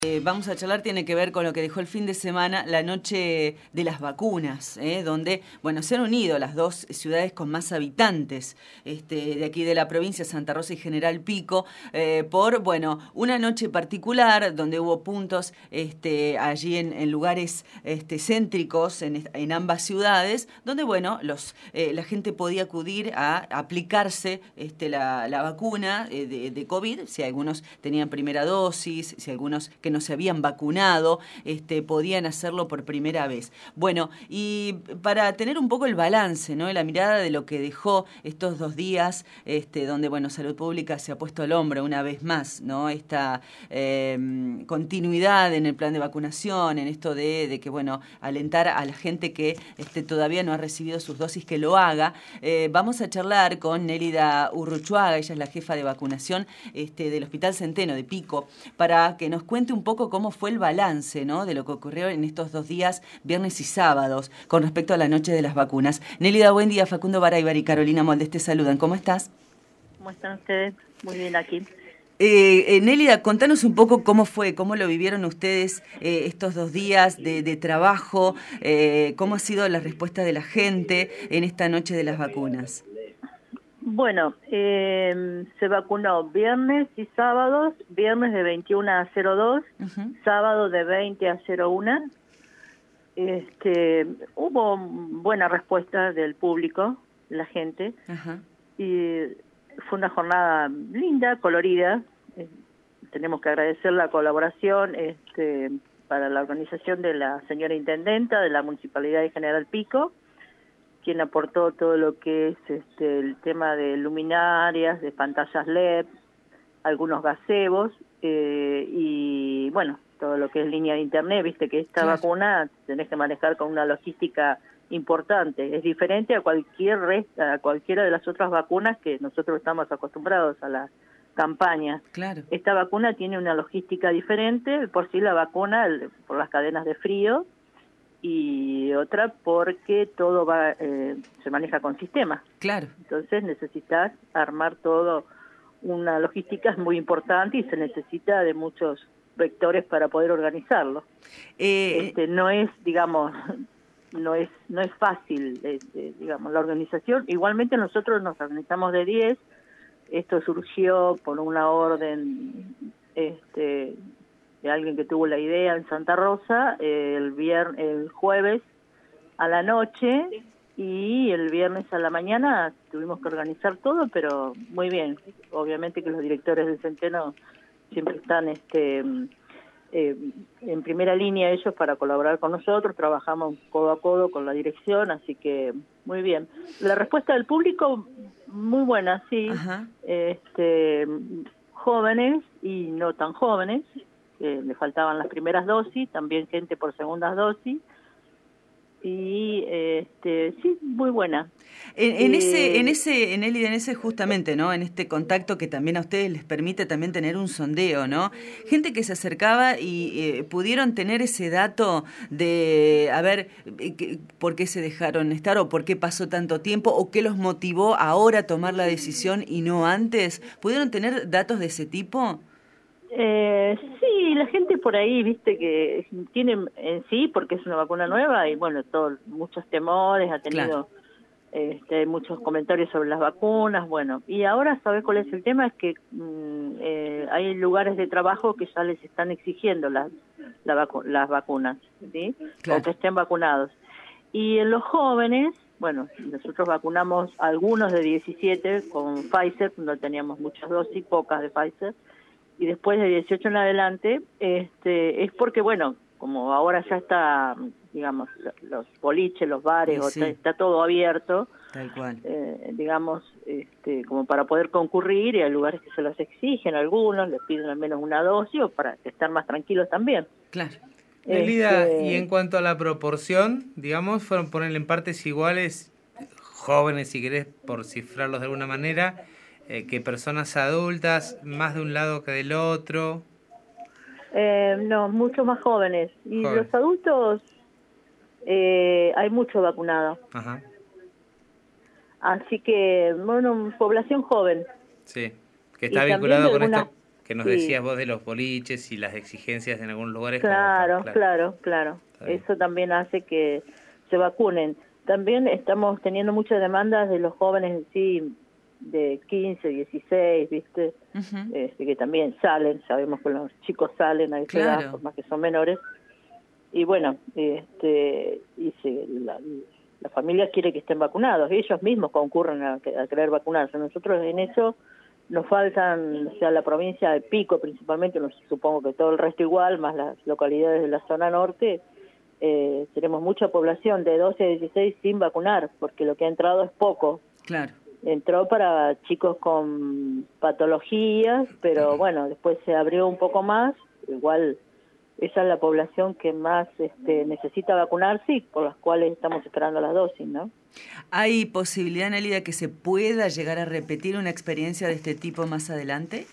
Vamos a charlar, tiene que ver con lo que dejó el fin de semana, la noche de las vacunas, donde, bueno, se han unido las dos ciudades con más habitantes de aquí de la provincia, Santa Rosa y General Pico, por, bueno, una noche particular donde hubo puntos allí en lugares céntricos en ambas ciudades, donde, bueno, la gente podía acudir a aplicarse la vacuna de COVID, si algunos tenían primera dosis, si algunos que no se habían vacunado, podían hacerlo por primera vez. Bueno, y para tener un poco el balance, ¿no? La mirada de lo que dejó estos 2 días, donde, bueno, Salud Pública se ha puesto al hombro una vez más, ¿no? Esta continuidad en el plan de vacunación, en esto de que, bueno, alentar a la gente que todavía no ha recibido sus dosis que lo haga. Vamos a charlar con Nélida Urruchuaga, ella es la jefa de vacunación del Hospital Centeno de Pico, para que nos cuente un poco cómo fue el balance, ¿no?, de lo que ocurrió en estos 2 días, viernes y sábados, con respecto a la noche de las vacunas. Nélida, buen día. Facundo Baraybar y Carolina Moldes te saludan. ¿Cómo estás? ¿Cómo están ustedes? Muy bien aquí. Nélida, contanos un poco cómo fue, cómo lo vivieron ustedes estos 2 días de trabajo, cómo ha sido la respuesta de la gente en esta noche de las vacunas. Bueno, se vacunó viernes y sábados, viernes de 21 a 02, sábado de 20 a 01. Hubo buena respuesta del público, la gente, y fue una jornada linda, colorida. Tenemos que agradecer la colaboración para la organización de la señora Intendenta de la Municipalidad de General Pico, quien aportó todo lo que es el tema de luminarias, de pantallas LED, algunos gazebos, y bueno, todo lo que es línea de internet. Viste que esta vacuna tenés que manejar con una logística importante, es diferente a cualquiera de las otras vacunas que nosotros estamos acostumbrados a las campañas. Claro. Esta vacuna tiene una logística diferente, por sí la vacuna, por las cadenas de frío, y otra porque todo se maneja con sistemas. Claro. Entonces necesitas armar todo, una logística muy importante y se necesita de muchos vectores para poder organizarlo. No es, digamos, no es fácil, digamos, la organización. Igualmente nosotros nos organizamos de 10. Esto surgió por una orden de alguien que tuvo la idea en Santa Rosa, el jueves a la noche, y el viernes a la mañana tuvimos que organizar todo, pero muy bien. Obviamente que los directores del Centeno siempre están en primera línea ellos para colaborar con nosotros, trabajamos codo a codo con la dirección, así que muy bien. La respuesta del público, muy buena, sí. Jóvenes y no tan jóvenes, le faltaban las primeras dosis, también gente por segundas dosis, y sí, muy buena. En ese justamente, ¿no? En este contacto que también a ustedes les permite también tener un sondeo, ¿no? Gente que se acercaba y pudieron tener ese dato de, a ver, por qué se dejaron estar o por qué pasó tanto tiempo o qué los motivó ahora a tomar la decisión y no antes. ¿Pudieron tener datos de ese tipo? Sí, la gente por ahí, viste, que tiene en sí, porque es una vacuna nueva y bueno, muchos temores, ha tenido muchos comentarios sobre las vacunas, bueno, y ahora, ¿sabes cuál es el tema? Es que hay lugares de trabajo que ya les están exigiendo las vacunas, ¿sí? Claro. O que estén vacunados. Y en los jóvenes, bueno, nosotros vacunamos algunos de 17 con Pfizer, no teníamos muchas dosis, pocas de Pfizer, y después de 18 en adelante, es porque, bueno, como ahora ya está, digamos, los boliches, los bares, sí. Está todo abierto, tal cual. Digamos, como para poder concurrir, y hay lugares que se los exigen, algunos les piden al menos una dosis, o para estar más tranquilos también. Claro. Nélida, y en cuanto a la proporción, digamos, fueron ponerle en partes iguales, jóvenes, si querés, por cifrarlos de alguna manera, que personas adultas, más de un lado que del otro. No, mucho más jóvenes. Y los adultos, hay mucho vacunado. Ajá. Así que, bueno, población joven. Sí, que está vinculado con esto que nos decías vos de los boliches y las exigencias en algunos lugares. Claro. Eso también hace que se vacunen. También estamos teniendo muchas demandas de los jóvenes sí, de 15, 16, ¿viste? Que también salen, sabemos que los chicos salen a esa edad, por más que son menores. Y bueno, la familia quiere que estén vacunados, ellos mismos concurren a querer vacunarse. Nosotros en eso nos faltan, o sea, la provincia de Pico principalmente, supongo que todo el resto igual, más las localidades de la zona norte, tenemos mucha población de 12 a 16 sin vacunar, porque lo que ha entrado es poco. Claro. Entró para chicos con patologías, pero bueno, después se abrió un poco más, igual esa es la población que más necesita vacunarse y por las cuales estamos esperando las dosis, ¿no? ¿Hay posibilidad, Nelly, de que se pueda llegar a repetir una experiencia de este tipo más adelante?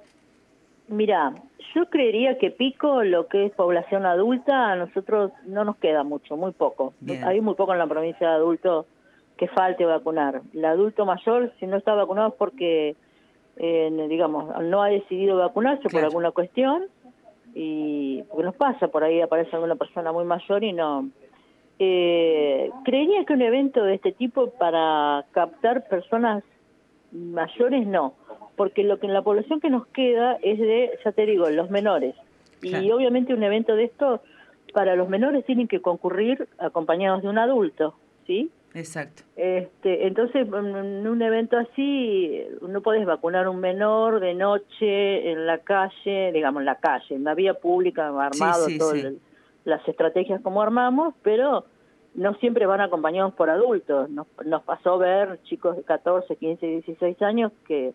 Mira, yo creería que Pico, lo que es población adulta, a nosotros no nos queda mucho, muy poco. Bien. Hay muy poco en la provincia de adultos que falte vacunar. El adulto mayor, si no está vacunado es porque, digamos, no ha decidido vacunarse por alguna cuestión, y porque nos pasa, por ahí aparece alguna persona muy mayor y no. Creería que un evento de este tipo para captar personas mayores no, porque lo que en la población que nos queda es de, ya te digo, los menores. Y obviamente un evento de esto, para los menores tienen que concurrir acompañados de un adulto, ¿sí? Exacto. Entonces, en un evento así, no podés vacunar a un menor de noche en la calle, digamos, en la calle, en la vía pública, armado, las estrategias como armamos, pero no siempre van acompañados por adultos. Nos pasó ver chicos de 14, 15, 16 años que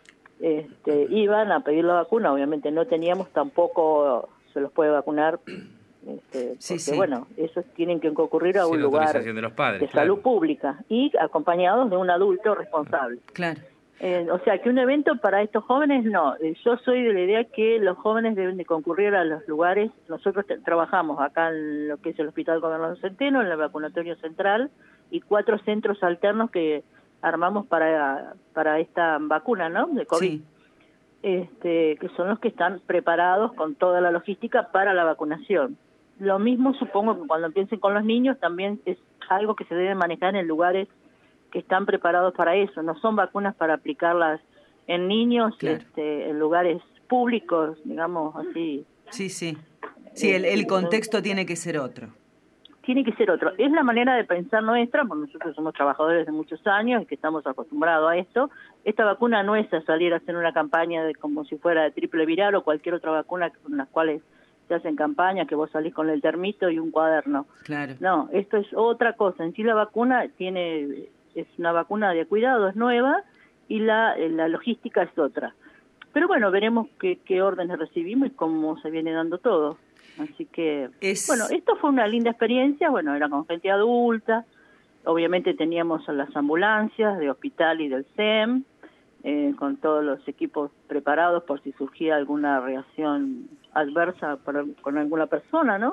iban a pedir la vacuna, obviamente no teníamos, tampoco se los puede vacunar. Porque bueno, esos tienen que concurrir a un lugar de los padres, de salud pública y acompañados de un adulto responsable. Claro. O sea, que un evento para estos jóvenes no. Yo soy de la idea que los jóvenes deben de concurrir a los lugares. Nosotros trabajamos acá en lo que es el Hospital Gobernador Centeno, en el vacunatorio central, y 4 centros alternos que armamos para esta vacuna, ¿no? De COVID. Sí. Que son los que están preparados con toda la logística para la vacunación. Lo mismo supongo que cuando empiecen con los niños también es algo que se debe manejar en lugares que están preparados para eso. No son vacunas para aplicarlas en niños, en lugares públicos, digamos así. Sí, el contexto tiene que ser otro. Tiene que ser otro. Es la manera de pensar nuestra, porque nosotros somos trabajadores de muchos años y que estamos acostumbrados a esto. Esta vacuna no es a salir a hacer una campaña de como si fuera de triple viral o cualquier otra vacuna con las cuales se hacen campañas, que vos salís con el termito y un cuaderno. Claro. No, esto es otra cosa. En sí la vacuna es una vacuna de cuidado, es nueva, y la logística es otra. Pero bueno, veremos qué órdenes recibimos y cómo se viene dando todo. Así que, bueno, esto fue una linda experiencia, bueno, era con gente adulta, obviamente teníamos a las ambulancias de hospital y del SEM, con todos los equipos preparados por si surgía alguna reacción adversa con alguna persona, ¿no?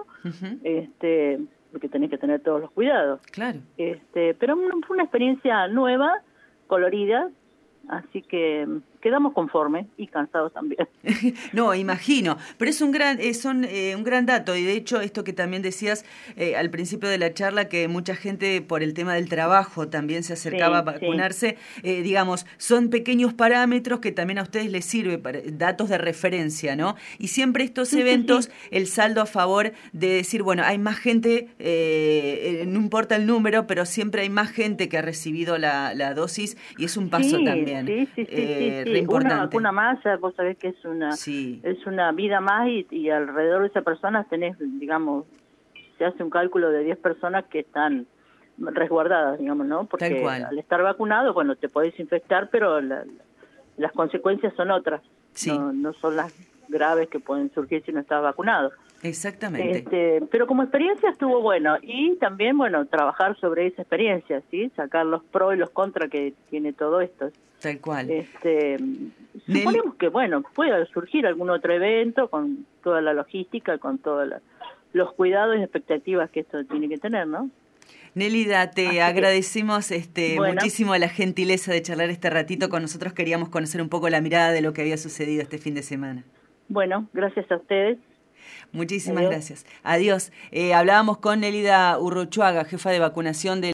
Porque tenés que tener todos los cuidados. Claro. Pero fue una experiencia nueva, colorida, así que quedamos conformes y cansados también. No, imagino, pero es un gran dato, y de hecho esto que también decías al principio de la charla, que mucha gente por el tema del trabajo también se acercaba a vacunarse, digamos, son pequeños parámetros que también a ustedes les sirve, para datos de referencia, ¿no? Y siempre estos eventos, el saldo a favor de decir, bueno, hay más gente, no importa el número, pero siempre hay más gente que ha recibido la dosis, y es un paso también. Importante. Una vacuna más, vos sabés que es una vida más, y alrededor de esa persona tenés, digamos, se hace un cálculo de 10 personas que están resguardadas, digamos, ¿no? Porque al estar vacunado, bueno, te podés infectar, pero las consecuencias son otras, no son las graves que pueden surgir si no estás vacunado. Exactamente. Pero como experiencia estuvo bueno, y también, bueno, trabajar sobre esa experiencia, ¿sí? Sacar los pros y los contras que tiene todo esto. Tal cual. Suponemos que, bueno, puede surgir algún otro evento con toda la logística, con todos los cuidados y expectativas que esto tiene que tener, ¿no? Nélida, te agradecemos muchísimo la gentileza de charlar este ratito con nosotros. Queríamos conocer un poco la mirada de lo que había sucedido este fin de semana. Bueno, gracias a ustedes. Muchísimas gracias. Adiós. Hablábamos con Nélida Urruchuaga, jefa de vacunación de